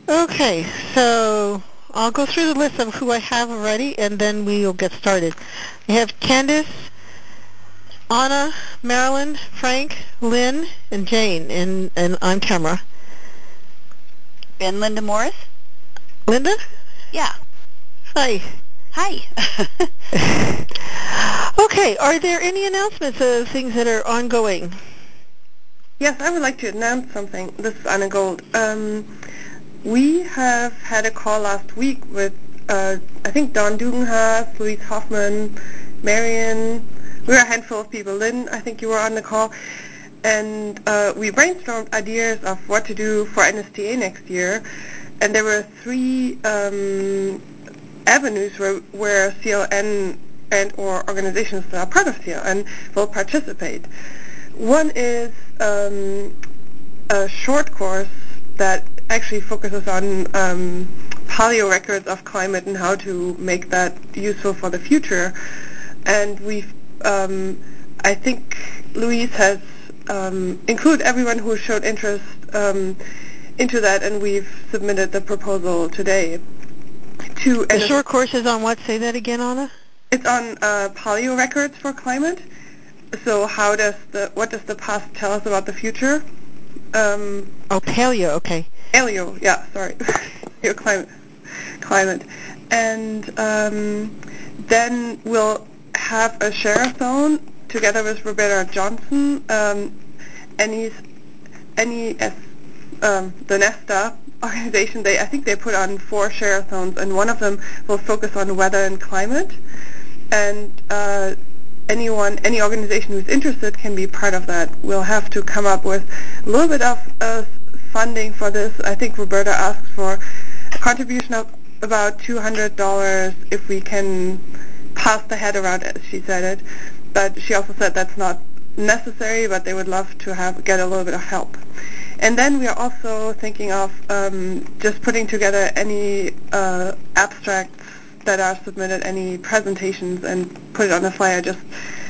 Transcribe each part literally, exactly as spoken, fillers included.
Okay, so I'll go through the list of who I have already, and then we'll get started. We have Candace, Anna, Marilyn, Frank, Lynn, and Jane, and, and on camera. And Linda Morris? Linda? Yeah. Hi. Hi. Okay, are there any announcements of things that are ongoing? Yes, I would like to announce something. This is Anna Gold. Um, we have had a call last week with, uh, I think, Don Dugenhaas, Louise Hoffman, Marion. We were a handful of people. Lynn, I think you were on the call. And uh, we brainstormed ideas of what to do for N S T A next year. And there were three um, avenues where, where C L N and or organizations that are part of C L N will participate. One is um, a short course that actually focuses on um, paleo records of climate and how to make that useful for the future. And we've, um, I think Louise has um, included everyone who showed interest um, into that, and we've submitted the proposal today. To The short course is on what? Say that again, Anna. It's on uh, paleo records for climate. So how does the what does the past tell us about the future? Um, oh, paleo. Okay. Paleo, yeah. Sorry, your climate, climate, and um, then we'll have a share-a-thon together with Roberta Johnson. Um, N E S, um, the Nesta organization. They I think they put on four share-a-thons, and one of them will focus on weather and climate. And uh, anyone, any organization who's interested can be part of that. We'll have to come up with a little bit of uh, funding for this. I think Roberta asked for a contribution of about two hundred dollars if we can pass the head around, as she said it. But she also said that's not necessary, but they would love to have get a little bit of help. And then we are also thinking of um, just putting together any uh, abstracts that are submitted, any presentations, and put it on the flyer. Just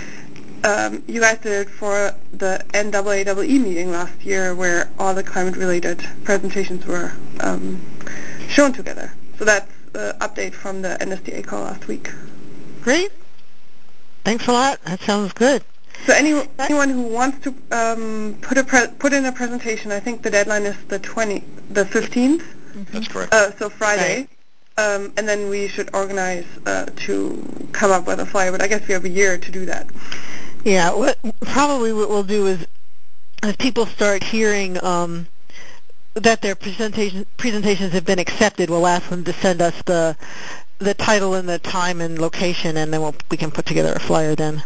um, you guys did it for the N double A E E meeting last year, where all the climate-related presentations were um, shown together. So that's the update from the N S D A call last week. Great. Thanks a lot. That sounds good. So any, anyone who wants to um, put a pre- put in a presentation, I think the deadline is the twenty, the fifteenth. Mm-hmm. That's correct. Uh, so Friday. Right. Um, and then we should organize uh, to come up with a flyer, but I guess we have a year to do that. Yeah, what, probably what we'll do is, as people start hearing um, that their presentation, presentations have been accepted, we'll ask them to send us the the title and the time and location, and then we'll, we can put together a flyer then.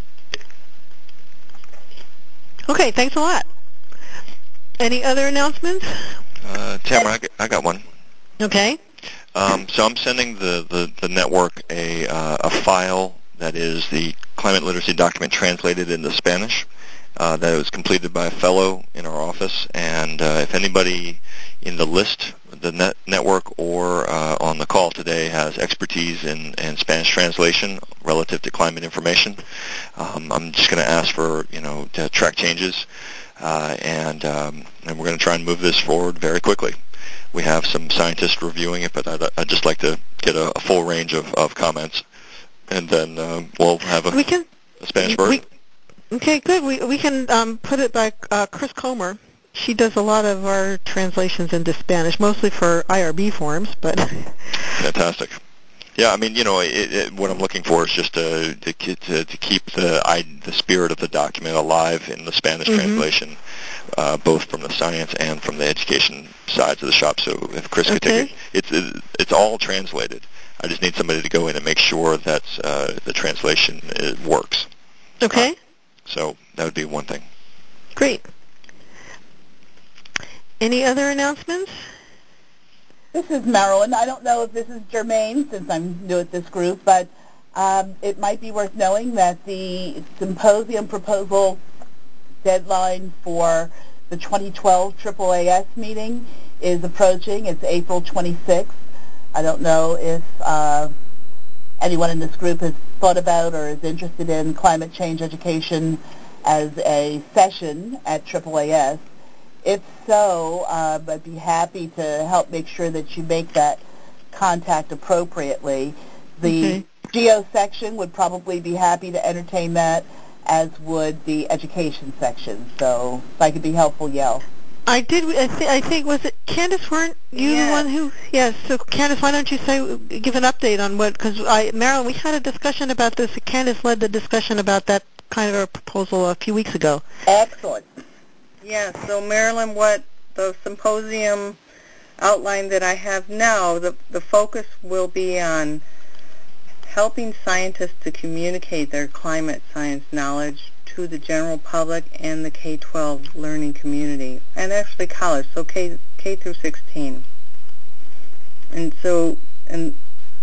Okay, thanks a lot. Any other announcements? Uh, Tamara, I got, I got one. Okay. Um, so I'm sending the, the, the network a, uh, a file that is the climate literacy document translated into Spanish uh, that was completed by a fellow in our office. And uh, if anybody in the list, the net network, or uh, on the call today has expertise in, in Spanish translation relative to climate information, um, I'm just going to ask for, you know, to track changes. Uh, and, um, and we're going to try and move this forward very quickly. We have some scientists reviewing it, but I'd, I'd just like to get a, a full range of, of comments, and then um, we'll have a, we can, a Spanish version. We, okay, good. We we can um, put it by uh, Chris Comer. She does a lot of our translations into Spanish, mostly for I R B forms, but fantastic. Yeah, I mean, you know, it, it, what I'm looking for is just to to, to, to keep the I, the spirit of the document alive in the Spanish mm-hmm. translation, uh, both from the science and from the education sides of the shop. So if Chris okay. could take it, it's it's all translated. I just need somebody to go in and make sure that uh, the translation it works. Okay. Uh, so that would be one thing. Great. Any other announcements? This is Marilyn. I don't know if this is germane since I'm new at this group, but um, it might be worth knowing that the symposium proposal deadline for the twenty twelve triple A S meeting is approaching. It's April twenty-sixth. I don't know if uh, anyone in this group has thought about or is interested in climate change education as a session at triple A S. If so, uh, I'd be happy to help make sure that you make that contact appropriately. The Okay. Geo section would probably be happy to entertain that, as would the education section. So if I could be helpful, yell. I did. I, th- I think was it Candace? Weren't you Yes. the one who? Yes. So Candace, why don't you say give an update on what? Because I, Marilyn, we had a discussion about this. Candace led the discussion about that kind of a proposal a few weeks ago. Excellent. Yes, so Marilyn, what the symposium outline that I have now, the, the focus will be on helping scientists to communicate their climate science knowledge to the general public and the K twelve learning community, and actually college, so K, K through sixteen. And so, and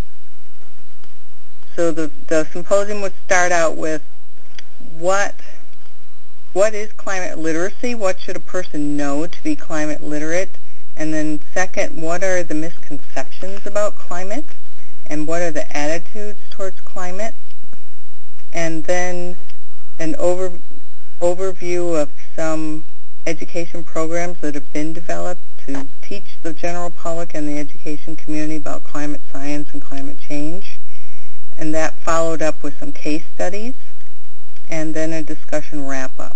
so the, the symposium would start out with what What is climate literacy? What should a person know to be climate literate? And then second, what are the misconceptions about climate? And what are the attitudes towards climate? And then an over, overview of some education programs that have been developed to teach the general public and the education community about climate science and climate change. And that followed up with some case studies, and then a discussion wrap-up.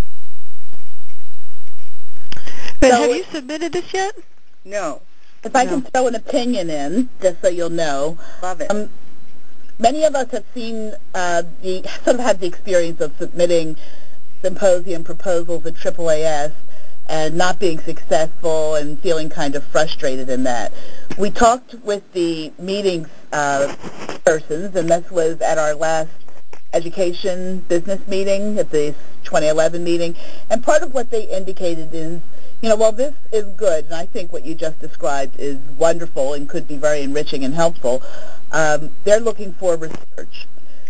But So have it- you submitted this yet? No. If I No. can throw an opinion in, just so you'll know, Love it. um, many of us have seen uh, the sort of had the experience of submitting symposium proposals at triple A S and not being successful and feeling kind of frustrated in that. We talked with the meetings uh, persons, and this was at our last education business meeting, at the twenty eleven meeting, and part of what they indicated is, you know, while this is good, and I think what you just described is wonderful and could be very enriching and helpful, um, they're looking for research.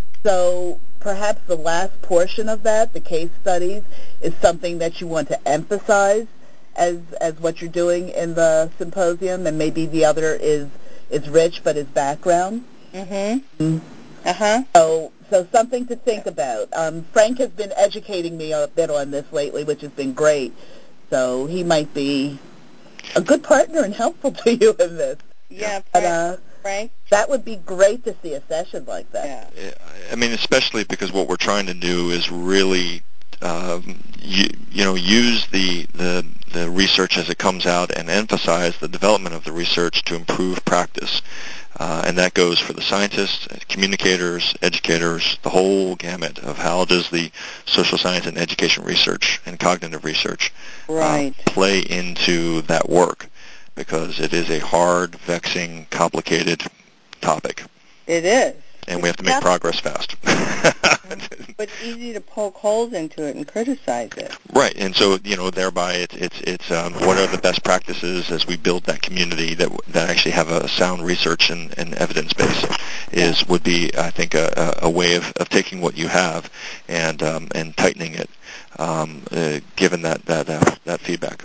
So perhaps the last portion of that, the case studies, is something that you want to emphasize as as what you're doing in the symposium, and maybe the other is is rich but is background. Mm-hmm. Uh-huh. So so something to think about. Um, Frank has been educating me a bit on this lately, which has been great. So he might be a good partner and helpful to you in this. Yeah, But Frank, uh, Frank? that would be great to see a session like that. Yeah. I mean, especially because what we're trying to do is really, um, you, you know, use the, the the research as it comes out and emphasize the development of the research to improve practice. Uh, and that goes for the scientists, communicators, educators, the whole gamut of how does the social science and education research and cognitive research Right. uh, play into that work, because it is a hard, vexing, complicated topic. It is. And we have to make progress fast. But it's easy to poke holes into it and criticize it. Right, and so, you know, thereby it's it's it's um, what are the best practices as we build that community that that actually have a sound research and, and evidence base is would be, I think, a, a way of, of taking what you have and um, and tightening it, um, uh, given that that that, that feedback.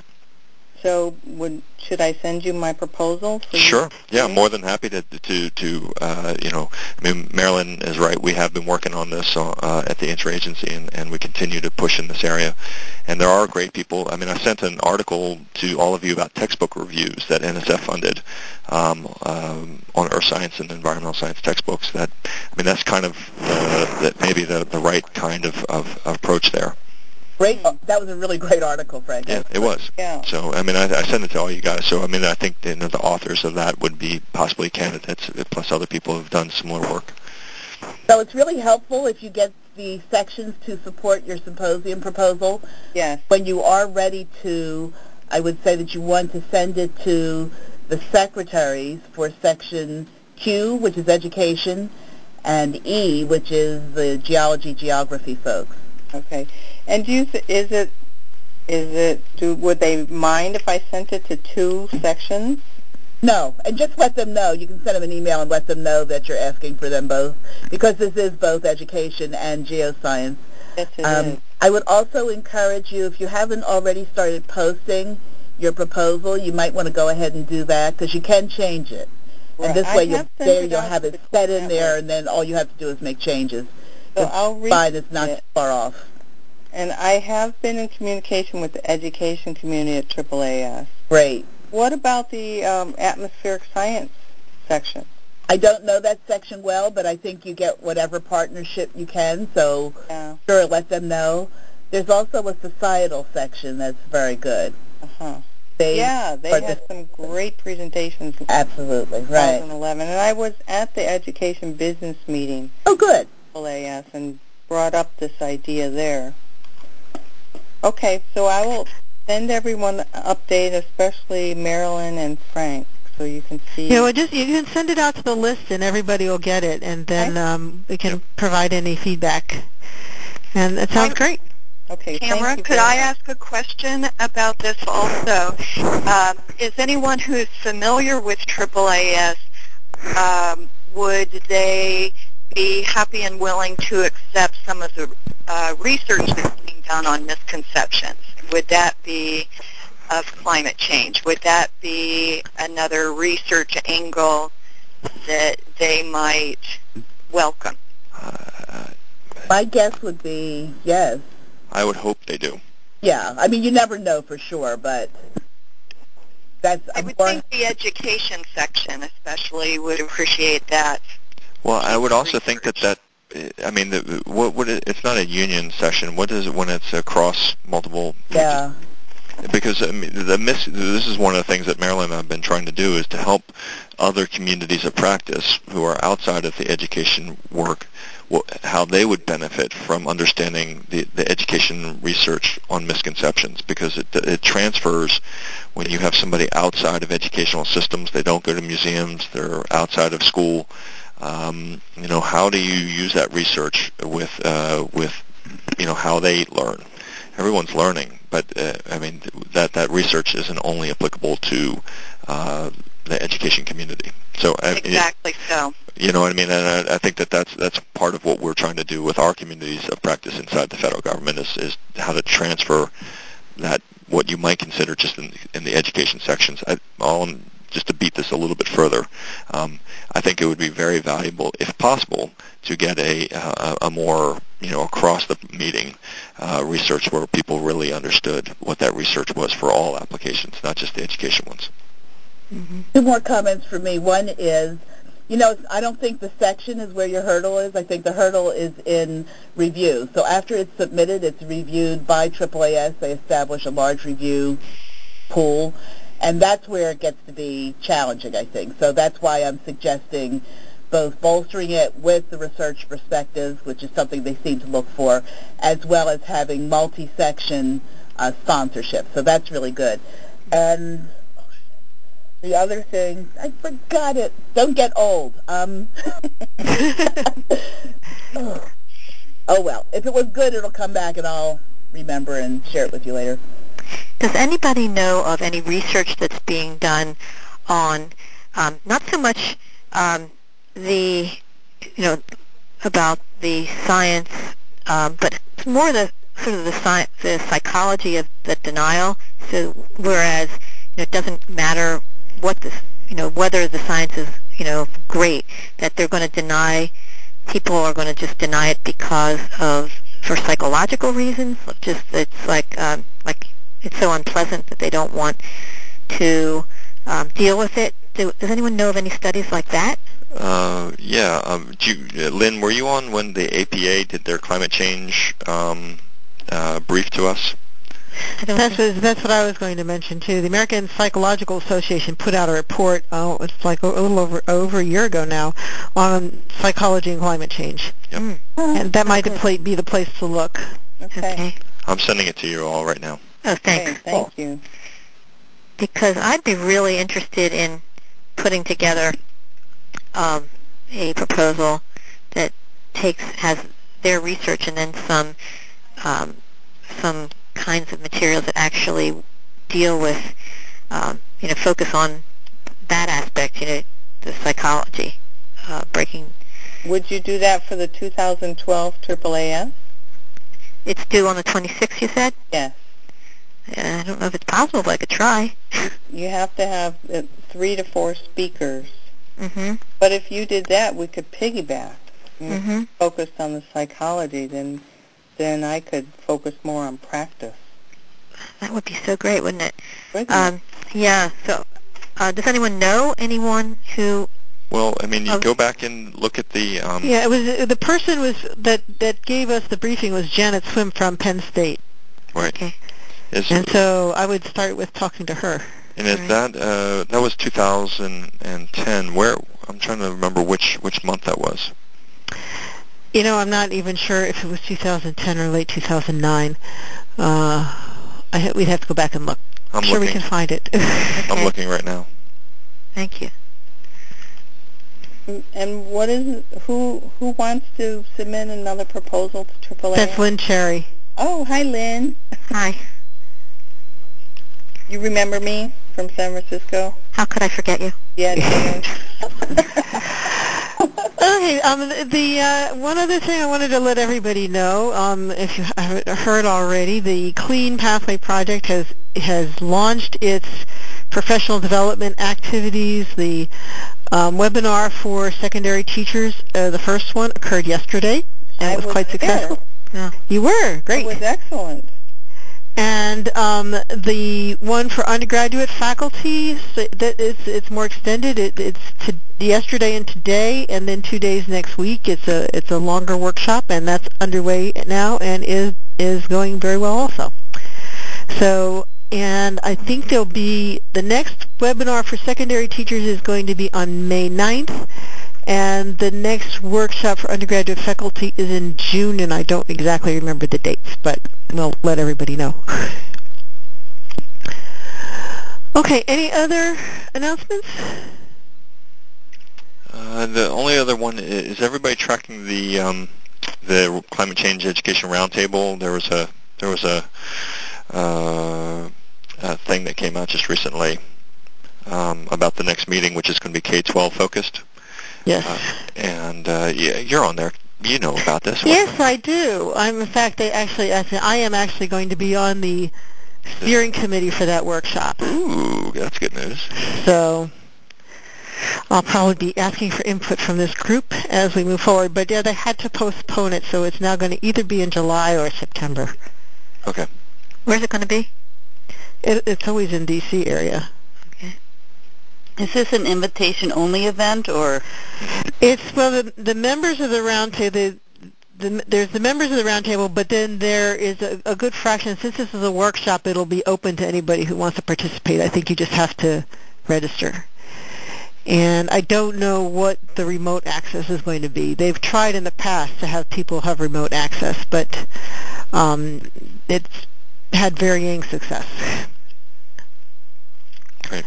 So would should I send you my proposal? For Sure. You? Yeah, more than happy to to to uh, you know. I mean, Marilyn is right. We have been working on this uh, at the interagency, and, and we continue to push in this area. And there are great people. I mean, I sent an article to all of you about textbook reviews that N S F funded um, um, on earth science and environmental science textbooks. That I mean, that's kind of uh, that maybe the the right kind of, of, of approach there. Great. That was a really great article, Frank. Yeah, it was. Yeah. So, I mean, I, I sent it to all you guys. So, I mean, I think you know, the authors of that would be possibly candidates, plus other people who have done similar work. So it's really helpful if you get the sections to support your symposium proposal. Yes. When you are ready to, I would say that you want to send it to the secretaries for section Q, which is education, and E, which is the geology, geography folks. Okay. And do you th- is it is it do would they mind if I sent it to two sections? No, and just let them know. You can send them an email and let them know that you're asking for them both, because this is both education and geoscience. Yes, it Um, is. I would also encourage you, if you haven't already started posting your proposal, you might want to go ahead and do that, because you can change it. Right. And this I way, you'll, have sent there it you'll out have to it the set Clean in there, Network. and then all you have to do is make changes. So It's I'll read fine. It's not it. too far off. and I have been in communication with the education community at triple A S. Great. What about the um, atmospheric science section? I don't know that section well, but I think you get whatever partnership you can, so Yeah. sure, let them know. There's also a societal section that's very good. Uh-huh. They Yeah, they are had the- some great presentations in Absolutely, right. twenty eleven, and I was at the education business meeting Oh, good. at triple A S and brought up this idea there. Okay, so I will send everyone an update, especially Marilyn and Frank, so you can see. Yeah, well, just you can send it out to the list, and everybody will get it, and then Okay. um, we can Yep. provide any feedback. And that sounds I'm- great. Okay, Tamara, thank you could very I much. ask a question about this also? Um, is anyone who is familiar with triple A S, um, would they be happy and willing to accept some of the uh, research that's being done on misconceptions? Would that be of climate change? Would that be another research angle that they might welcome? Uh, My guess would be yes. I would hope they do. Yeah, I mean, you never know for sure, but that's I a would more... think the education section especially would appreciate that. Well, I would also research. think that that, I mean, the, what would it, it's not a union session. What is it when it's across multiple? Yeah. Because I mean, the miss, this is one of the things that Marilyn and I have been trying to do is to help other communities of practice who are outside of the education work, how they would benefit from understanding the, the education research on misconceptions, because it, it transfers when you have somebody outside of educational systems. They don't go to museums. They're outside of school. Um, you know, how do you use that research with uh, with you know how they learn? Everyone's learning, but uh, I mean that that research isn't only applicable to uh, the education community. So I, Exactly it, so. You know what I mean? And I, I think that that's that's part of what we're trying to do with our communities of practice inside the federal government is is how to transfer that what you might consider just in, in the education sections. I, I'll, just to beat this a little bit further, um, I think it would be very valuable, if possible, to get a a, a more you know across the meeting uh, research where people really understood what that research was for all applications, not just the education ones. Mm-hmm. Two more comments for me. One is, you know, I don't think the section is where your hurdle is. I think the hurdle is in review. So after it's submitted, it's reviewed by triple A S. They establish a large review pool, and that's where it gets to be challenging, I think. So that's why I'm suggesting both bolstering it with the research perspectives, which is something they seem to look for, as well as having multi-section uh, sponsorship. So that's really good. And the other thing, I forgot it. Don't get old. Um, oh. oh, well. If it was good, it'll come back, and I'll remember and share it with you later. Does anybody know of any research that's being done on um, not so much um, the, you know, about the science, um, but more the sort of the, sci- the psychology of the denial? So whereas you know, it doesn't matter what the, you know, whether the science is, you know, great, that they're going to deny, people are going to just deny it because of, for psychological reasons. Just it's like um, like it's so unpleasant that they don't want to um, deal with it. Do, does anyone know of any studies like that? Uh, yeah, um, do you, uh, Lynn, were you on when the A P A did their climate change um, uh, brief to us? That's what, that's what I was going to mention too. The American Psychological Association put out a report. Oh, it's like a little over over a year ago now, on psychology and climate change. Yep. Mm. And that might be the place to look. Okay. Okay. I'm sending it to you all right now. Oh, thanks. Okay, thank you. Because I'd be really interested in putting together um, a proposal that takes has their research and then some um, some kinds of materials that actually deal with um, you know focus on that aspect, you know, the psychology, uh, breaking. Would you do that for the two thousand twelve triple A S? It's due on the twenty-sixth, you said? Yes. I don't know if it's possible, but I could try. You have to have uh, three to four speakers. Mm-hmm. But if you did that, we could piggyback. Mm-hmm. Focused on the psychology, then then I could focus more on practice. That would be so great, wouldn't it? Wouldn't um, it? Yeah, so uh, does anyone know anyone who... Well, I mean, you Oh. go back and look at the... Um, Yeah, it was the person was that that gave us the briefing was Janet Swim from Penn State. Right. Okay. Is, And so I would start with talking to her. and is Right. that uh, that was two thousand ten? Where I'm trying to remember which which month that was. You know, I'm not even sure if it was two thousand ten or late two thousand nine. Uh, I ha- we'd have to go back and look. I'm sure looking. we can find it. Okay. I'm looking right now. Thank you. And what is who who wants to submit another proposal to triple A? That's Lynn Cherry. Oh, hi, Lynn. Hi. You remember me from San Francisco? How could I forget you? Yeah, Jermaine. Okay, um, the uh, one other thing I wanted to let everybody know, um, if you haven't heard already, the Clean Pathway Project has has launched its professional development activities. The um, webinar for secondary teachers, uh, the first one, occurred yesterday, and I it was, was quite successful. Yeah. You were great. It was excellent. And um, the one for undergraduate faculty, so that it's, it's more extended. It, it's to yesterday and today, and then two days next week. It's a it's a longer workshop, and that's underway now and is is going very well also. So, and I think there'll be the next webinar for secondary teachers is going to be on May ninth. And the next workshop for undergraduate faculty is in June, and I don't exactly remember the dates, but we'll let everybody know. Okay, any other announcements? Uh, the only other one is, is everybody tracking the um, the climate change education roundtable. There was a there was a, uh, a thing that came out just recently um, about the next meeting, which is going to be K twelve focused. Yes. Uh, and uh, yeah, you're on there. You know about this. Yes, I do. I'm in fact, I actually, I am actually going to be on the steering committee for that workshop. Ooh, that's good news. So I'll probably be asking for input from this group as we move forward. But yeah, they had to postpone it, so it's now going to either be in July or September. Okay. Where's it going to be? It, it's always in D C area. Okay. Is this an invitation-only event, or? It's, well, the, the members of the roundtable, the, the, there's the members of the roundtable, but then there is a, a good fraction. Since this is a workshop, it'll be open to anybody who wants to participate. I think you just have to register. And I don't know what the remote access is going to be. They've tried in the past to have people have remote access, but um, it's had varying success. Great.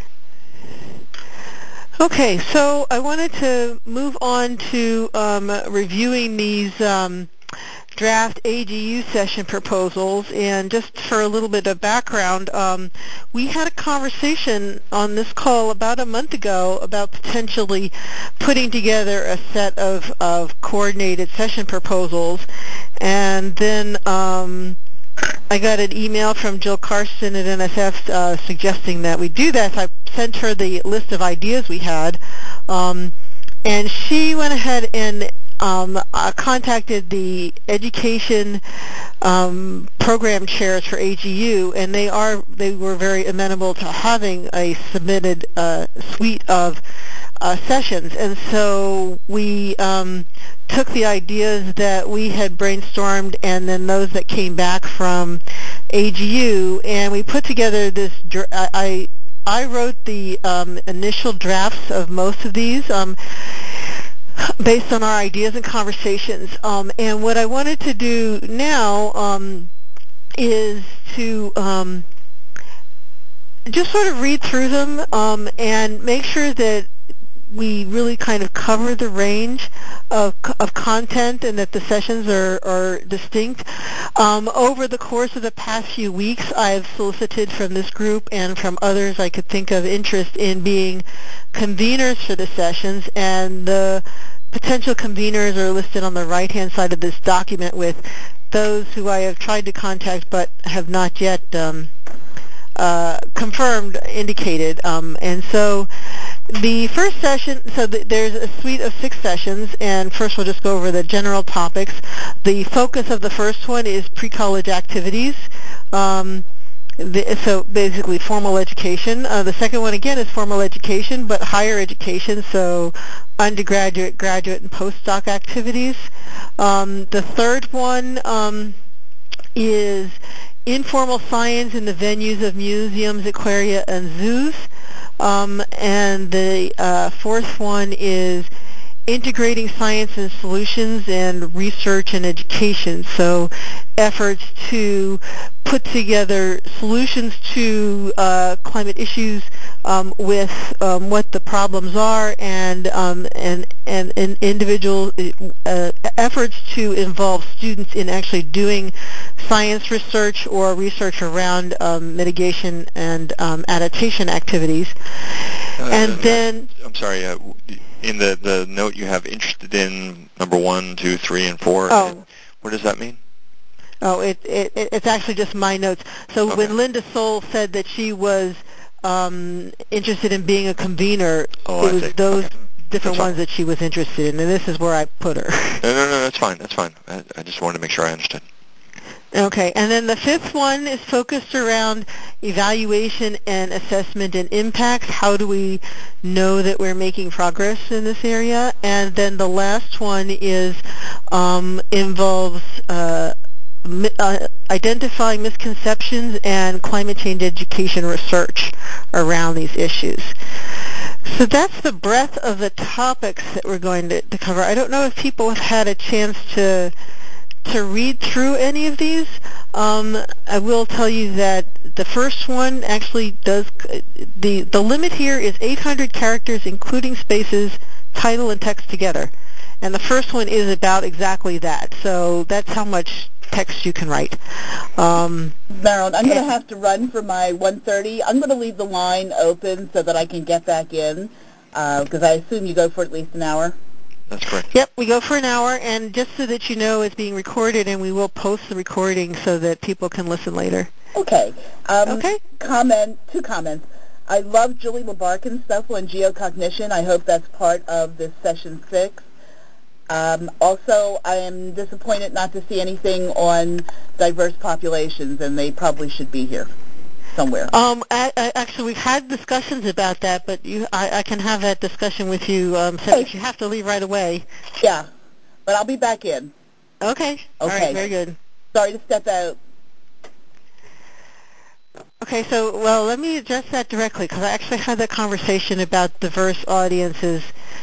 Okay, so I wanted to move on to um, reviewing these um, draft A G U session proposals, and just for a little bit of background, um, we had a conversation on this call about a month ago about potentially putting together a set of, of coordinated session proposals, and then um, I got an email from Jill Carson at N S F uh, suggesting that we do that. So I sent her the list of ideas we had, um, and she went ahead and um, uh, contacted the education um, program chairs for A G U, and they are they were very amenable to having a submitted uh, suite of uh, sessions. And so we um, took the ideas that we had brainstormed and then those that came back from A G U, and we put together this. I I wrote the um, initial drafts of most of these. Um, based on our ideas and conversations. Um, and what I wanted to do now um, is to um, just sort of read through them um, and make sure that we really kind of cover the range of, of content and that the sessions are, are distinct. Um, over the course of the past few weeks, I've solicited from this group and from others I could think of interest in being conveners for the sessions, and the potential conveners are listed on the right-hand side of this document with those who I have tried to contact but have not yet um, uh, confirmed, indicated. Um, and so The first session, so th- there's a suite of six sessions, and first we'll just go over the general topics. The focus of the first one is pre-college activities. Um, the, so basically formal education. Uh, the second one, again, is formal education, but higher education, so undergraduate, graduate, and postdoc activities. Um, the third one um, is informal science in the venues of museums, aquaria, and zoos. Um, and the uh, fourth one is integrating science and solutions and research and education. So efforts to put together solutions to uh, climate issues um, with um, what the problems are and um, and, and, and individual uh, efforts to involve students in actually doing science research or research around um, mitigation and um, adaptation activities. Uh, and uh, then I'm sorry. Uh, in the, the note you have interested in number one, two, three, and four. Oh. What does that mean? Oh, it, it it's actually just my notes. So Okay. when Linda Soul said that she was um, interested in being a convener, Oh, it I was see. those Okay. different That's ones fine. that she was interested in, and this is where I put her. No, no, no, that's fine. That's fine. I, I just wanted to make sure I understood. Okay, and then the fifth one is focused around evaluation and assessment and impacts. How do we know that we're making progress in this area? And then the last one is um, involves uh, uh, identifying misconceptions and climate change education research around these issues. So that's the breadth of the topics that we're going to, to cover. I don't know if people have had a chance to to read through any of these. Um, I will tell you that the first one actually does, the, the limit here is eight hundred characters including spaces, title, and text together. And the first one is about exactly that. So that's how much text you can write. Um, Marilyn, I'm going to have to run for my one thirty. I'm going to leave the line open so that I can get back in, because uh, I assume you go for at least an hour. That's correct. Yep, we go for an hour, and just so that you know, it's being recorded, and we will post the recording so that people can listen later. Okay. Um, Okay. Comment, two comments. I love Julie LaBarkin's stuff on geocognition. I hope that's part of this session six. Um, also, I am disappointed not to see anything on diverse populations, and they probably should be here somewhere. Um, I, I, actually, we've had discussions about that, but you, I, I can have that discussion with you. Um, so if you have to leave right away. Yeah, but I'll be back in. Okay. Okay. All right. Very good. Sorry to step out. Okay. So, well, let me address that directly because I actually had that conversation about diverse audiences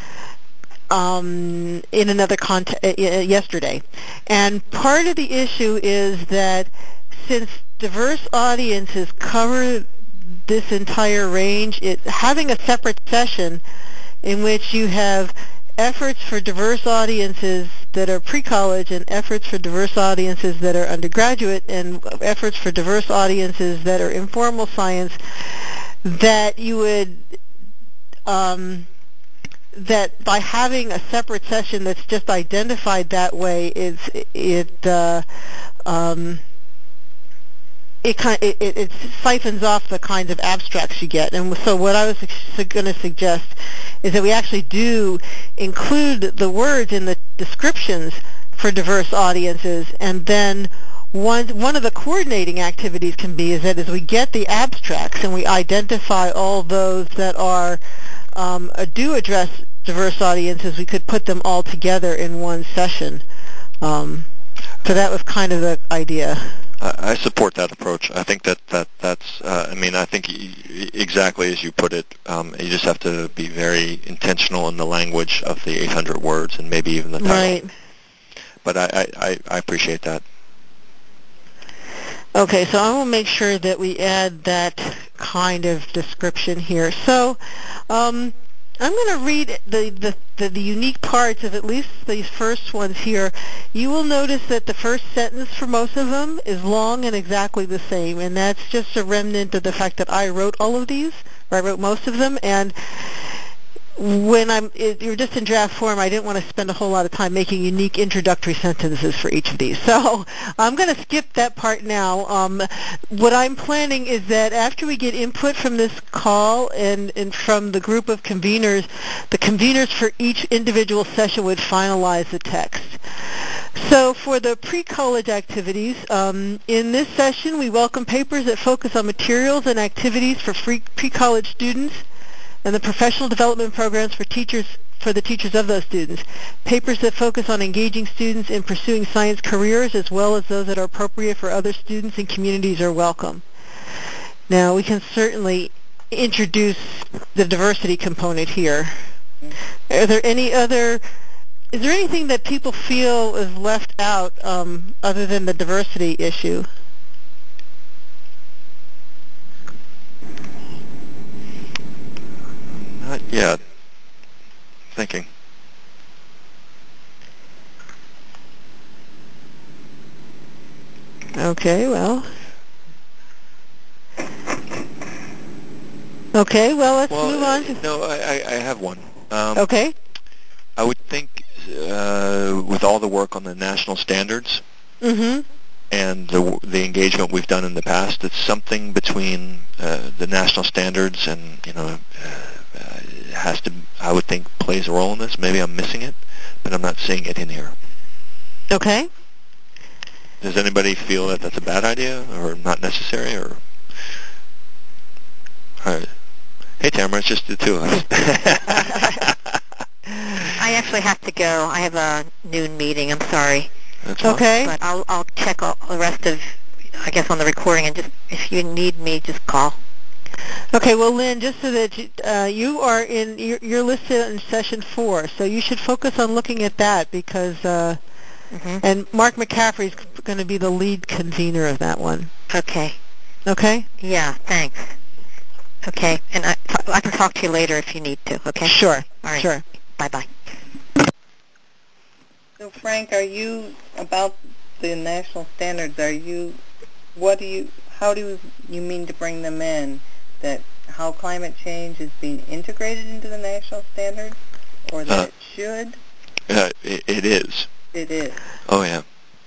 um, in another context uh, yesterday, and part of the issue is that since diverse audiences cover this entire range, it, having a separate session in which you have efforts for diverse audiences that are pre-college and efforts for diverse audiences that are undergraduate and efforts for diverse audiences that are informal science, that you would um, that by having a separate session that's just identified that way, is it uh, um, it, kind it, it, it siphons off the kinds of abstracts you get. And so what I was going to suggest is that we actually do include the words in the descriptions for diverse audiences, and then one, one of the coordinating activities can be is that as we get the abstracts and we identify all those that are um, do address diverse audiences, we could put them all together in one session. Um, so that was kind of the idea. I support that approach. I think that, that that's, uh, I mean, I think exactly as you put it, um, you just have to be very intentional in the language of the eight hundred words and maybe even the title. Right. But I, I, I appreciate that. Okay, so I will make sure that we add that kind of description here. So um, I'm going to read the, the, the, the unique parts of at least these first ones here. You will notice that the first sentence for most of them is long and exactly the same, and that's just a remnant of the fact that I wrote all of these, or I wrote most of them, and when I'm, it, you're just in draft form, I didn't want to spend a whole lot of time making unique introductory sentences for each of these. So I'm going to skip that part now. Um, what I'm planning is that after we get input from this call and, and from the group of conveners, the conveners for each individual session would finalize the text. So for the pre-college activities, um, in this session we welcome papers that focus on materials and activities for free pre-college students and the professional development programs for teachers for the teachers of those students. Papers that focus on engaging students in pursuing science careers as well as those that are appropriate for other students and communities are welcome. Now we can certainly introduce the diversity component here. Are there any other, is there anything that people feel is left out um, other than the diversity issue? Not yet. Thinking. Okay, well. Okay, well, let's well, move on. To... No, I, I have one. Um, okay. I would think uh, with all the work on the national standards mm-hmm. and the, the engagement we've done in the past, it's something between uh, the national standards and, you know, uh, uh, has to, I would think, plays a role in this. Maybe I'm missing it, but I'm not seeing it in here. Okay. Does anybody feel that that's a bad idea or not necessary? Or all right. Hey, Tamara, it's just the two of us. I actually have to go. I have a noon meeting. I'm sorry. That's fine. Okay. But I'll I'll check all the rest of, I guess, on the recording, and just if you need me, just call. Okay. Well, Lynn, just so that you, uh, you are in, you're, you're listed in session four, so you should focus on looking at that because, uh, mm-hmm. and Mark McCaffrey is going to be the lead convener of that one. Okay. Okay. Yeah. Thanks. Okay. And I I can talk to you later if you need to. Okay. Sure. All right. Sure. Bye bye. So Frank, are you, about the national standards, are you, what do you, how do you mean to bring them in? That how climate change is being integrated into the national standards, or that Uh, it should? Uh, it, it is. It is. Oh yeah.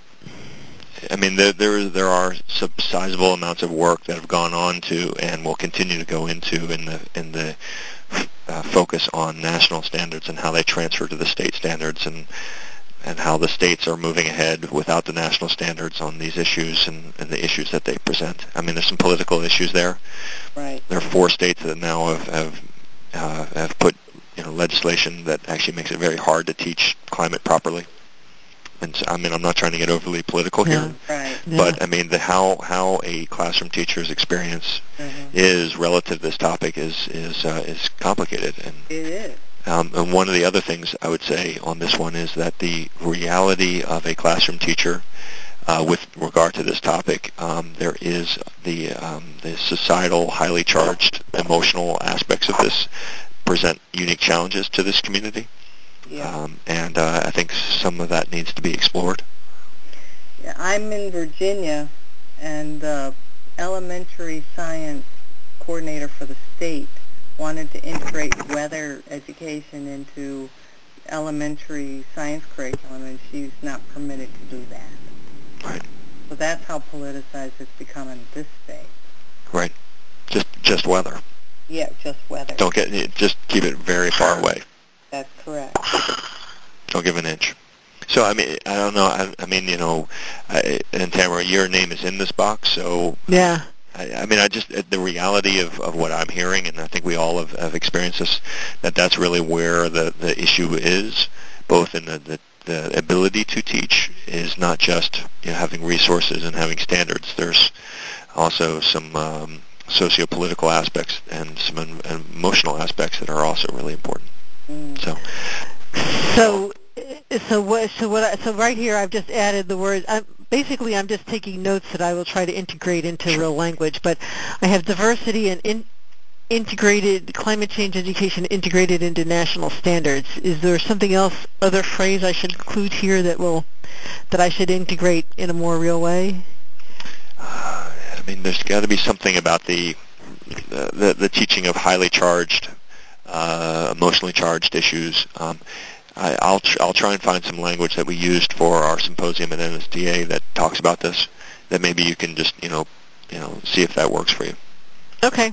I mean, there there, there are some sizable amounts of work that have gone on to and will continue to go into in the in the uh, focus on national standards and how they transfer to the state standards and and how the states are moving ahead without the national standards on these issues and, and the issues that they present. I mean, there's some political issues there. Right. There are four states that now have have, uh, have put you know legislation that actually makes it very hard to teach climate properly. And so, I mean, I'm not trying to get overly political Yeah. here, Right. Yeah. but I mean, the how how a classroom teacher's experience Mm-hmm. is relative to this topic is is uh, is complicated. And It is. um, and one of the other things I would say on this one is that the reality of a classroom teacher uh, with regard to this topic, um, there is the um, the societal, highly charged, emotional aspects of this present unique challenges to this community. Yeah. Um, and uh, I think some of that needs to be explored. Yeah, I'm in Virginia, and the elementary science coordinator for the state wanted to integrate weather education into elementary science curriculum, and she's not permitted to do that. Right. So that's how politicized it's become in this state. Right. Just just weather. Yeah, just weather. Don't get just keep it very far away. That's correct. Don't give an inch. So I mean, I don't know. I, I mean, you know, I, and Tamara, your name is in this box, so Yeah. I, I mean, I just the reality of, of what I'm hearing, and I think we all have, have experienced this, that that's really where the, the issue is, both in the, the, the ability to teach is not just you know, having resources and having standards. There's also some um, socio-political aspects and some em- emotional aspects that are also really important. Mm. So, So, so what? So what? I, so right here, I've just added the words. I'm, basically, I'm just taking notes that I will try to integrate into Sure. real language. But I have diversity and in, integrated climate change education integrated into national standards. Is there something else, other phrase I should include here that will that I should integrate in a more real way? Uh, I mean, there's got to be something about the, the the teaching of highly charged uh, emotionally charged issues. Um, I, I'll tr- I'll try and find some language that we used for our symposium at N S D A that talks about this. That maybe you can just you know you know see if that works for you. Okay.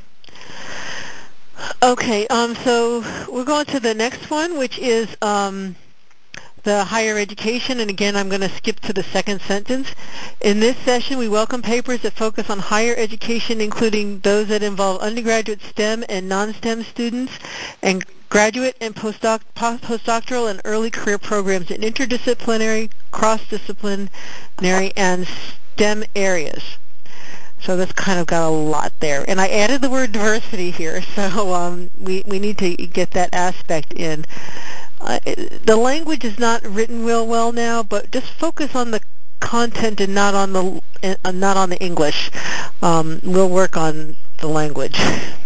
Okay. Um. So we're going to the next one, which is um, the higher education, and again, I'm going to skip to the second sentence. In this session, we welcome papers that focus on higher education, including those that involve undergraduate STEM and non-STEM students, and graduate and postdoc- postdoctoral and early career programs in interdisciplinary, cross-disciplinary, and STEM areas. So that's kind of got a lot there. And I added the word diversity here, so um, we, we need to get that aspect in. Uh, the language is not written real well now, but just focus on the content and not on the uh, not on the English. Um, we'll work on the language.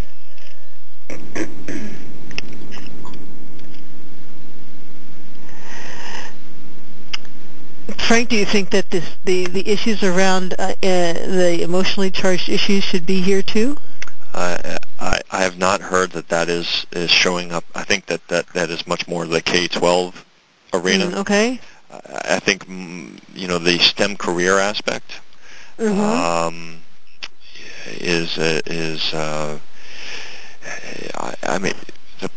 Frank, do you think that this the, the issues around uh, uh, the emotionally charged issues should be here too? Uh, I, I have not heard that that is, is showing up. I think that, that, that is much more the K twelve arena. Mm, okay. I, I think, you know, the STEM career aspect Mm-hmm. um, is, uh, is uh, I, I mean, the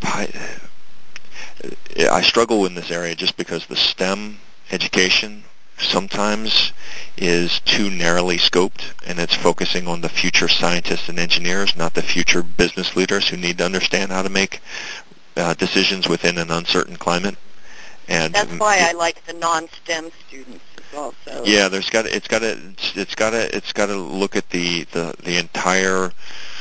I struggle in this area just because the STEM education sometimes is too narrowly scoped, and it's focusing on the future scientists and engineers, not the future business leaders who need to understand how to make uh, decisions within an uncertain climate. And that's why it, I like the non-STEM students also. Yeah, there's got it's got to it's got to it's got to look at the the the entire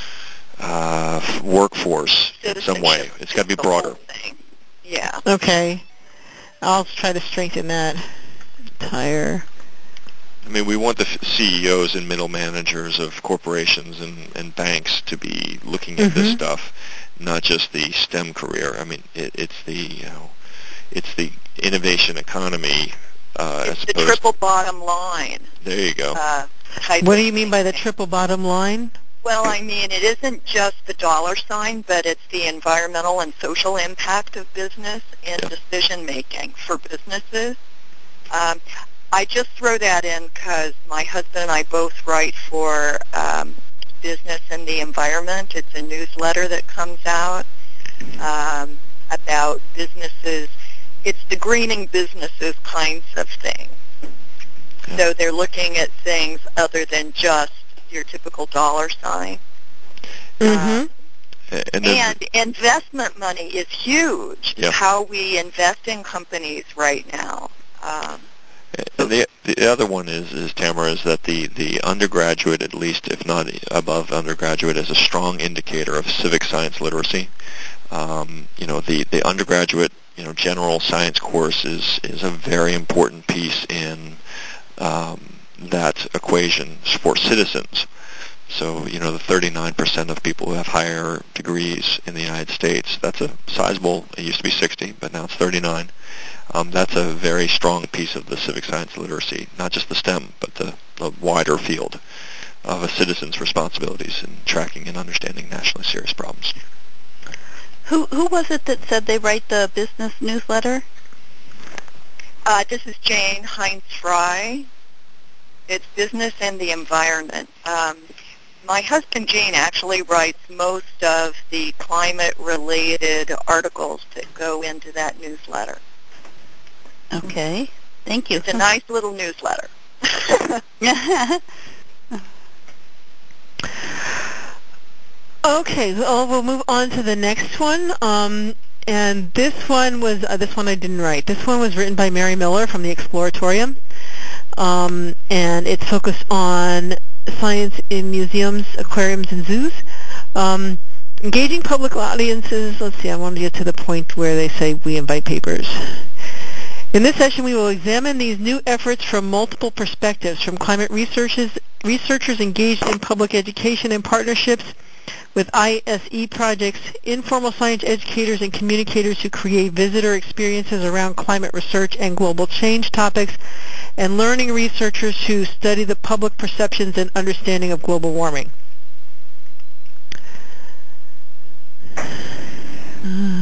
uh, workforce in some way. It's got to be broader. Yeah. Okay. I'll try to strengthen that. Entire. I mean, we want the C E Os and middle managers of corporations and, and banks to be looking at mm-hmm. this stuff, not just the STEM career. I mean, it, it's the you know, it's the innovation economy. Uh, it's as the opposed triple bottom line. There you go. Uh, what do you mean by the triple bottom line? Well, I mean, it isn't just the dollar sign, but it's the environmental and social impact of business and yeah. decision-making for businesses. Um, I just throw that in because my husband and I both write for um, Business and the Environment. It's a newsletter that comes out um, about businesses. It's the greening businesses kinds of thing. Yeah. So they're looking at things other than just your typical dollar sign. Mm-hmm. Uh, and and investment money is huge. Yeah. How we invest in companies right now. Um, and the the other one is, is Tamara, is that the, the undergraduate, at least if not above undergraduate, is a strong indicator of civic science literacy. Um, you know, the, the undergraduate, you know, general science course is, is a very important piece in um, that equation for citizens. So, you know, the thirty-nine percent of people who have higher degrees in the United States, that's a sizable, it used to be sixty, but now it's thirty-nine. Um, that's a very strong piece of the civic science literacy, not just the STEM, but the, the wider field of a citizen's responsibilities in tracking and understanding nationally serious problems. Who who was it that said they write the business newsletter? Uh, this is Jane Heinz Fry. It's Business and the Environment. Um, my husband Gene actually writes most of the climate-related articles that go into that newsletter. Okay, thank you. It's a nice little newsletter. Okay, well, we'll move on to the next one. Um, and this one was, uh, this one I didn't write. This one was written by Mary Miller from the Exploratorium. Um, and it's focused on science in museums, aquariums, and zoos. Um, engaging public audiences. Let's see, I want to get to the point where they say we invite papers. In this session, we will examine these new efforts from multiple perspectives, from climate researchers, researchers engaged in public education and partnerships with I S E projects, informal science educators and communicators who create visitor experiences around climate research and global change topics, and learning researchers who study the public perceptions and understanding of global warming. Uh,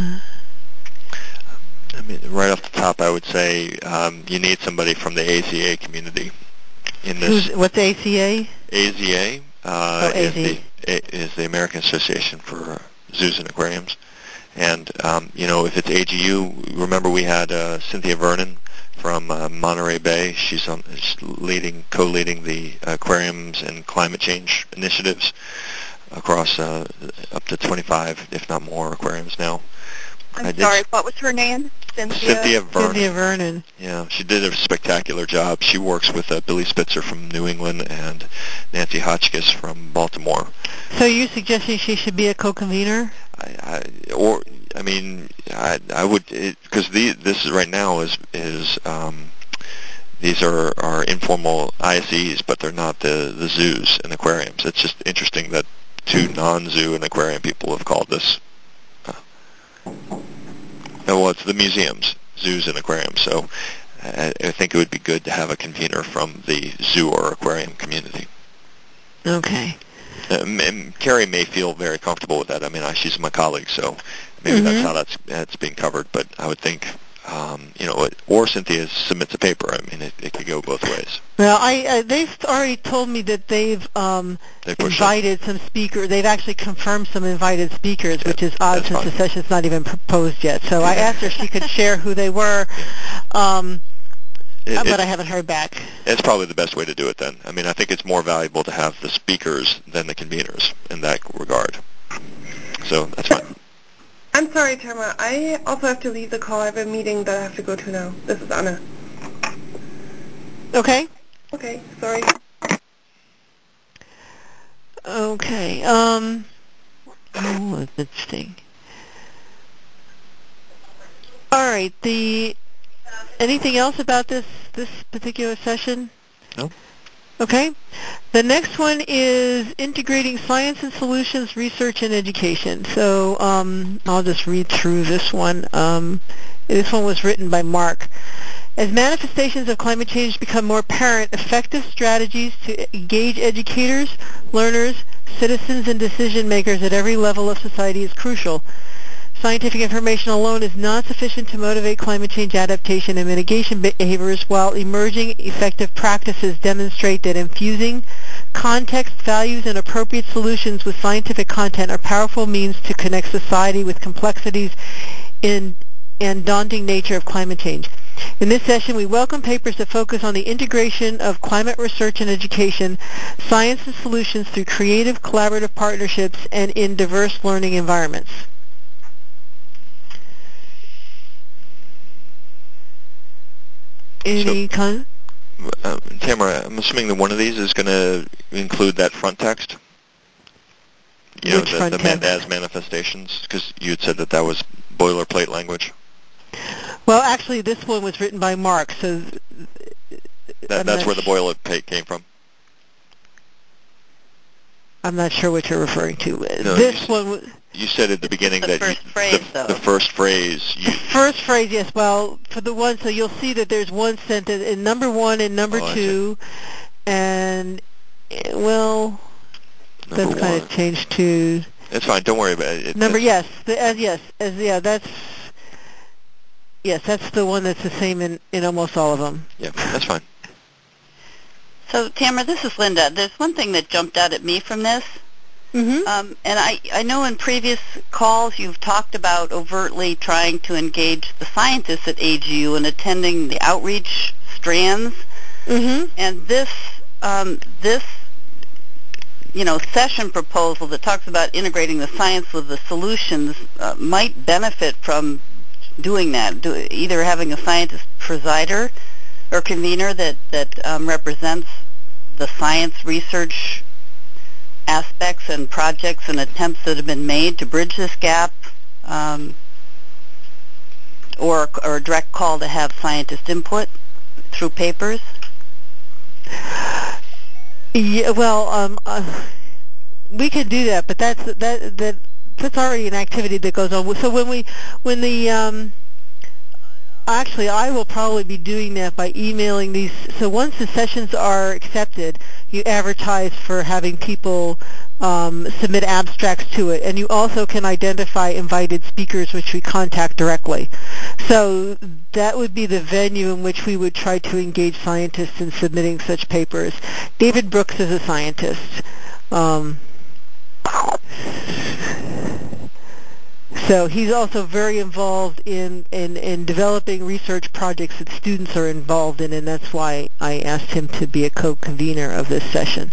top, I would say um, you need somebody from the A Z A community. In this, Who's, what's A C A? A Z A uh, oh, is the is the American Association for Zoos and Aquariums, and um, you know, if it's A G U, remember we had uh, Cynthia Vernon from uh, Monterey Bay. She's on she's leading, co-leading the aquariums and climate change initiatives across uh, up to twenty-five, if not more, aquariums now. I'm I did sorry, what was her name? Cynthia? Cynthia Vernon. Cynthia Vernon. Yeah, she did a spectacular job. She works with uh, Billy Spitzer from New England and Nancy Hotchkiss from Baltimore. So you're suggesting she should be a co-convener? I, I, or I mean, I, I would because the this is right now is is um, these are, are informal I S Es, but they're not the, the zoos and aquariums. It's just interesting that two non-zoo and aquarium people have called this. Uh, well, it's the museums, zoos and aquariums. So I, I think it would be good to have a convener from the zoo or aquarium community. Okay. Um, and Carrie may feel very comfortable with that. I mean, I, she's my colleague, so maybe mm-hmm. that's how that's, that's being covered. But I would think, um, you know, it, or Cynthia submits a paper. I mean, it, it could go both ways. Well, I, I they've already told me that they've um, they invited it. some speakers. They've actually confirmed some invited speakers, yeah, which is odd since fine. the session's not even proposed yet. So I asked her if she could share who they were. Um, It, but I haven't heard back. It's probably the best way to do it then. I mean, I think it's more valuable to have the speakers than the conveners in that regard. So that's fine. I'm sorry, Tamara. I also have to leave the call. I have a meeting that I have to go to now. This is Anna. Okay. Okay, sorry. Okay. Um, oh, that's interesting. All right. The anything else about this this particular session? No. Okay. The next one is integrating science and solutions, research and education. So um, I'll just read through this one. Um, this one was written by Mark. As manifestations of climate change become more apparent, effective strategies to engage educators, learners, citizens, and decision makers at every level of society is crucial. Scientific information alone is not sufficient to motivate climate change adaptation and mitigation behaviors, while emerging effective practices demonstrate that infusing context, values, and appropriate solutions with scientific content are powerful means to connect society with complexities in and daunting nature of climate change. In this session, we welcome papers that focus on the integration of climate research and education, science and solutions through creative, collaborative partnerships, and in diverse learning environments. Any so, con- uh, Tamara, I'm assuming that one of these is going to include that front text? You Which know, front the, the text? as manifestations, because you had said that that was boilerplate language. Well, actually, this one was written by Mark, so that, that's where the boilerplate came from. I'm not sure what you're referring to. No, this you, one was... You said at the beginning the that first you, phrase, the, though. the first phrase. You, the first phrase, yes. Well, for the one, so you'll see that there's one sentence in number one and number oh, two, and well, number that's kind of changed to. It's fine. Don't worry about it. it number yes, the, as yes, as yeah, that's yes, that's the one that's the same in in almost all of them. Yeah, that's fine. So, Tamara, this is Linda. There's one thing that jumped out at me from this. Mm-hmm. Um, and I, I know in previous calls you've talked about overtly trying to engage the scientists at A G U and attending the outreach strands. Mm-hmm. And this, um, this, you know, session proposal that talks about integrating the science with the solutions uh, might benefit from doing that, do, either having a scientist presider or convener that, that um, represents the science research aspects and projects and attempts that have been made to bridge this gap, um, or, or a direct call to have scientist input through papers? Yeah, well, um, uh, we could do that, but that's that that that's already an activity that goes on. So when we when the um, actually, I will probably be doing that by emailing these. So once the sessions are accepted, you advertise for having people um, submit abstracts to it, and you also can identify invited speakers, which we contact directly. So that would be the venue in which we would try to engage scientists in submitting such papers. David Brooks is a scientist. Um, So he's also very involved in, in, in developing research projects that students are involved in, and that's why I asked him to be a co-convener of this session.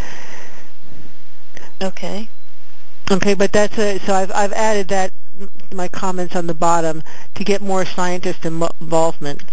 Okay. Okay, but that's a, so I've, I've added that, my comments on the bottom, to get more scientist Im- involvement.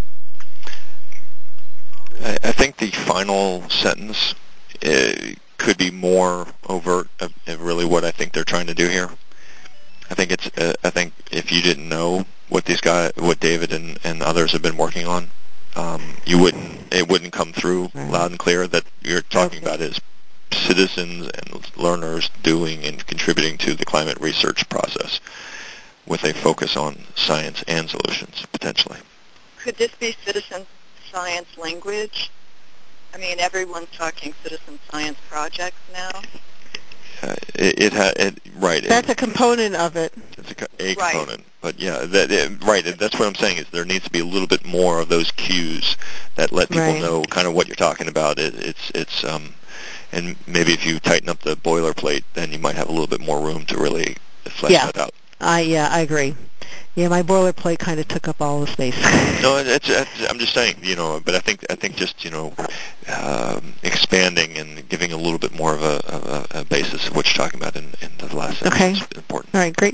I, I think the final sentence uh, could be more overt of, of really what I think they're trying to do here. I think it's. Uh, I think if you didn't know what these guys, what David and, and others have been working on, um, you wouldn't. It wouldn't come through Right. loud and clear that you're talking Okay. about is citizens and learners doing and contributing to the climate research process, with a focus on science and solutions potentially. Could this be citizen science language? I mean, everyone's talking citizen science projects now. Uh, it, it, ha, it right. That's it, a component of it. It's a, a Right. component, but yeah, that it, right. That's what I'm saying is there needs to be a little bit more of those cues that let people Right. know kind of what you're talking about. It, it's it's um, and maybe if you tighten up the boilerplate, then you might have a little bit more room to really flesh Yeah. that out. I yeah, I agree. Yeah, my boilerplate kind of took up all the space. No, it's, it's, I'm just saying, you know, but I think I think just you know, um, expanding and giving a little bit more of a, of a, a basis of what you're talking about in, in the last sentence Okay. is important. All right, great.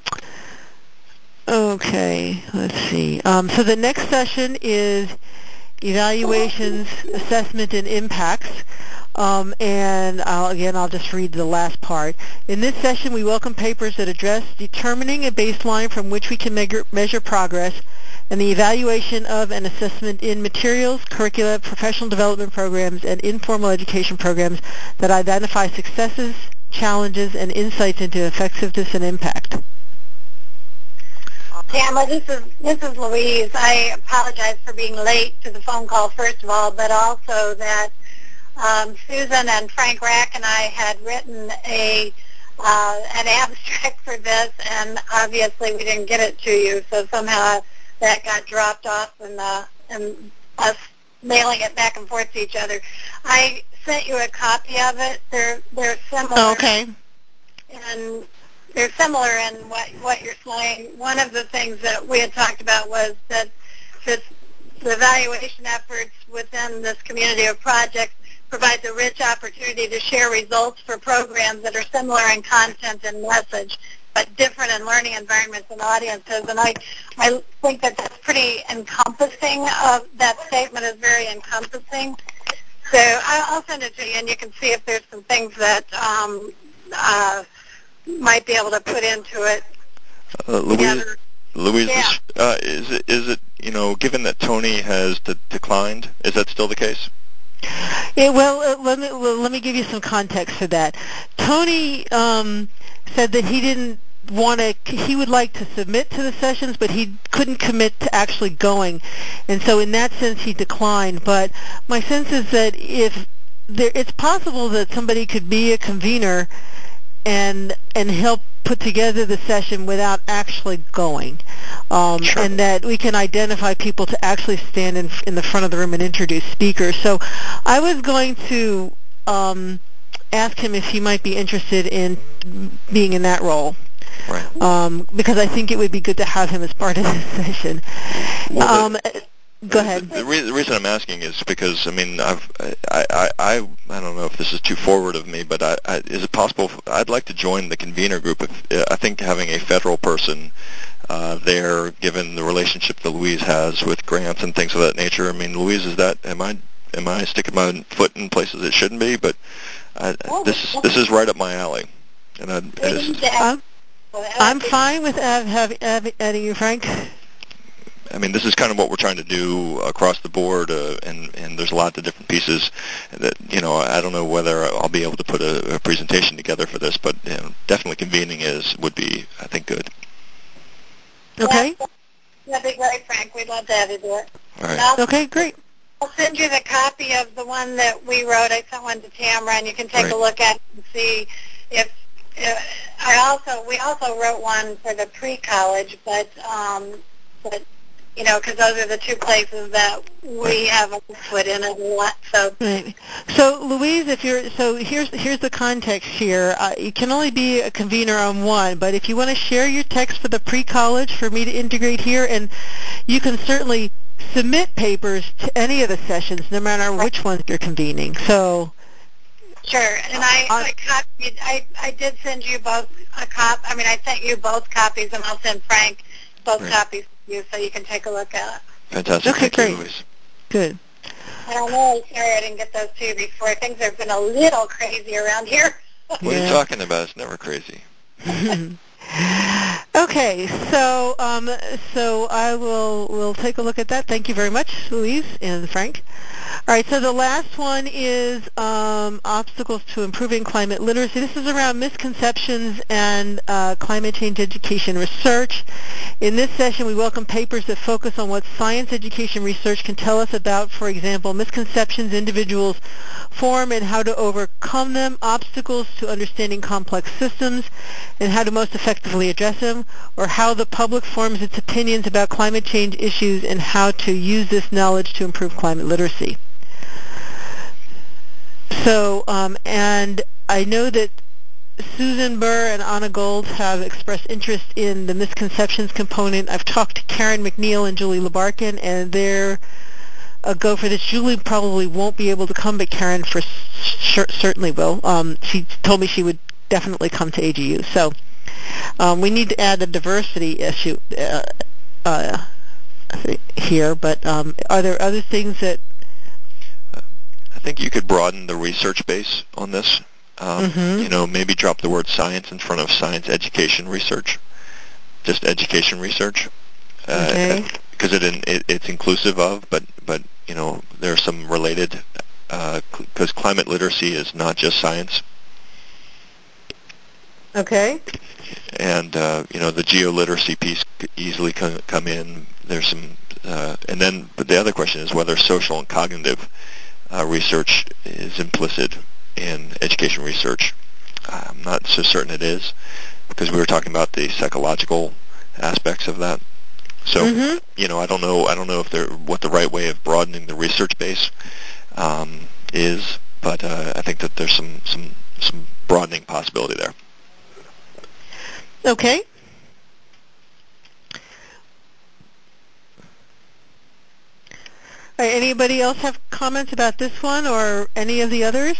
Okay, let's see. Um, so the next session is evaluations, assessment, and impacts. Um, and I'll, again, I'll just read the last part. In this session, we welcome papers that address determining a baseline from which we can measure, measure progress and the evaluation of and assessment in materials, curricula, professional development programs, and informal education programs that identify successes, challenges, and insights into effectiveness and impact. Tamara, this is this is Louise. I apologize for being late to the phone call, first of all, but also that um, Susan and Frank Rack and I had written a uh, an abstract for this, and obviously we didn't get it to you, so somehow that got dropped off in the and us mailing it back and forth to each other. I sent you a copy of it. They're they're similar. Okay. And they're similar in what, what you're saying. One of the things that we had talked about was that this, the evaluation efforts within this community of projects provides a rich opportunity to share results for programs that are similar in content and message, but different in learning environments and audiences. And I, I think that that's pretty encompassing. Of, that statement is very encompassing. So I'll send it to you, and you can see if there's some things that um, uh, might be able to put into it. Uh, Louise, Louise, Yeah. is, uh, is it is it you know given that Tony has de- declined, is that still the case? Yeah, well, uh, let me well, let me give you some context for that. Tony um, said that he didn't want to. He would like to submit to the sessions, but he couldn't commit to actually going, and so in that sense, he declined. But my sense is that if there, it's possible that somebody could be a convener and and help put together the session without actually going, um, Sure. and that we can identify people to actually stand in, in the front of the room and introduce speakers. So I was going to um, ask him if he might be interested in being in that role. Right. Um, because I think it would be good to have him as part of this session. Well, Um, Go ahead. The, the, re- the reason I'm asking is because I mean I've I, I I I don't know if this is too forward of me, but I, I, is it possible? If, I'd like to join the convener group. If, I think having a federal person uh, there, given the relationship that Louise has with grants and things of that nature. I mean, Louise, is that am I am I sticking my foot in places it shouldn't be? But I, this this is right up my alley, and I, I'm, I'm fine with av- have, have, adding you, Frank. I mean, this is kind of what we're trying to do across the board, uh, and, and there's a lot of different pieces that, you know, I don't know whether I'll be able to put a, a presentation together for this, but you know, definitely convening is would be, I think, good. Okay. That'd be great, Frank. We'd love to have you do it. All right. I'll, Okay, great. I'll send you the copy of the one that we wrote. I sent one to Tamara, and you can take Great. a look at it and see if, if I also we also wrote one for the pre-college, but um, but you know, because those are the two places that we have put in it a lot. So, right. So, Louise, if you're so here's here's the context here. Uh, you can only be a convener on one, but if you want to share your text for the pre-college for me to integrate here, and you can certainly submit papers to any of the sessions, no matter which ones you're convening. So. Sure, and I, I copied. I I did send you both a cop. I mean, I sent you both copies, and I'll send Frank both Great. copies to you so you can take a look at it. Fantastic. Okay, Thank great. you, Louise. Good. And I'm really sorry I didn't get those to you before. Things have been a little crazy around here. What are Yeah. you talking about? It's never crazy. Okay, so um, so I will will take a look at that. Thank you very much, Louise and Frank. All right, so the last one is um, obstacles to improving climate literacy. This is around misconceptions and uh, climate change education research. In this session, we welcome papers that focus on what science education research can tell us about, for example, misconceptions individuals form and how to overcome them, obstacles to understanding complex systems, and how to most effectively address them, or how the public forms its opinions about climate change issues and how to use this knowledge to improve climate literacy. So, um, and I know that Susan Burr and Anna Gold have expressed interest in the misconceptions component. I've talked to Karen McNeil and Julie LeBarkin, and they're a go for this. Julie probably won't be able to come, but Karen for sure, certainly will. Um, she told me she would definitely come to A G U. So um, we need to add a diversity issue uh, uh, here, but um, are there other things that... I think you could broaden the research base on this. Um, mm-hmm. You know, maybe drop the word science in front of science education research, just education research, uh, Okay. because it, it it's inclusive of, but but you know, there are some related, because uh, climate literacy is not just science. Okay. And uh, you know, the geoliteracy piece could easily come, come in. There's some, uh, and then but the other question is whether social and cognitive uh, research is implicit in education research. I'm not so certain it is, because we were talking about the psychological aspects of that. So, mm-hmm. you know, I don't know. I don't know if there what the right way of broadening the research base um, is, but uh, I think that there's some some some broadening possibility there. Okay. All right, anybody else have comments about this one or any of the others?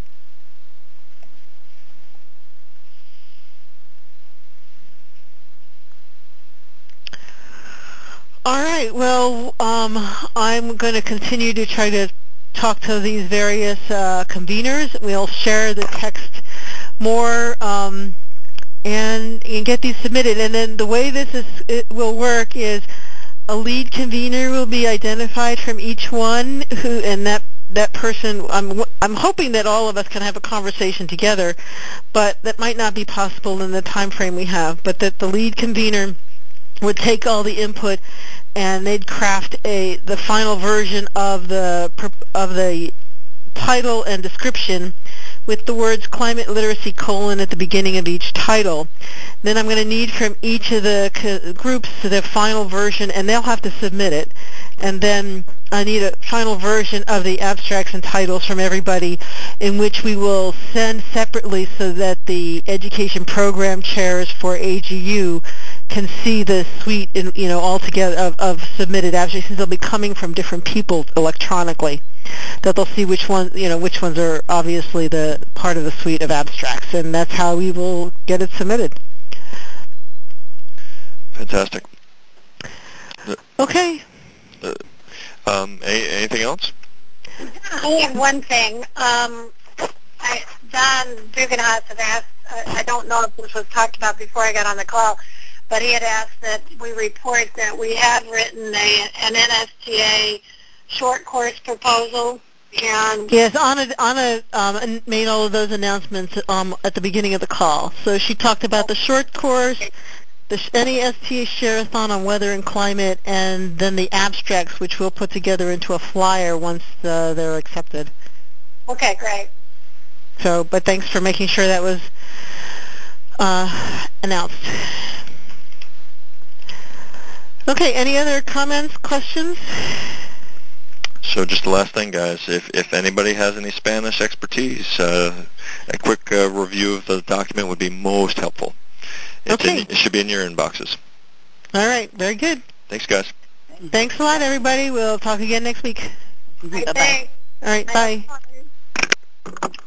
All right. Well, um, I'm going to continue to try to talk to these various uh, conveners. We'll share the text more um, and, and get these submitted. And then the way this is it will work is a lead convener will be identified from each one, who and that that person. I'm I'm hoping that all of us can have a conversation together, but that might not be possible in the time frame we have. But that the lead convener would take all the input and they'd craft a the final version of the of the title and description with the words climate literacy colon at the beginning of each title. Then I'm going to need from each of the co- groups the final version, and they'll have to submit it. And then I need a final version of the abstracts and titles from everybody, in which we will send separately so that the education program chairs for A G U can see the suite, in, you know, all together of, of submitted abstracts, since they'll be coming from different people electronically. That they'll see which ones, you know, which ones are obviously the part of the suite of abstracts, and that's how we will get it submitted. Fantastic. Okay. Uh, um, a- anything else? I have one thing. Um, I, Don Duganhaus had asked, uh, I don't know if this was talked about before I got on the call, but he had asked that we report that we have written a, an N S T A short course proposal. And yes, Anna, Anna um, made all of those announcements um, at the beginning of the call. So she talked about the short course, the N A S T A Share-a-thon on weather and climate, and then the abstracts, which we'll put together into a flyer once uh, they're accepted. Okay, great. So, but thanks for making sure that was uh, announced. Okay, any other comments, questions? So just the last thing, guys, if, if anybody has any Spanish expertise, uh, a quick uh, review of the document would be most helpful. It's Okay. in, it should be in your inboxes. All right, very good. Thanks, guys. Thanks a lot, everybody. We'll talk again next week. Bye-bye. Bye-bye. All right, bye. Bye.